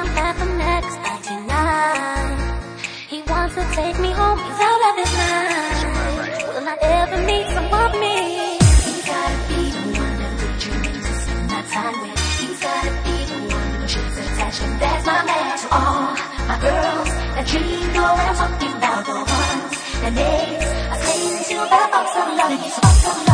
I'm at the next 99. He wants to take me home, he's out of his mind. Will I ever meet someone me? He's gotta be the one that would you need to spend that time with. He's gotta be the one who should attach, and that's my man. To all my girls that dream, know what I'm talking about. The ones that makes us stay until the box of love.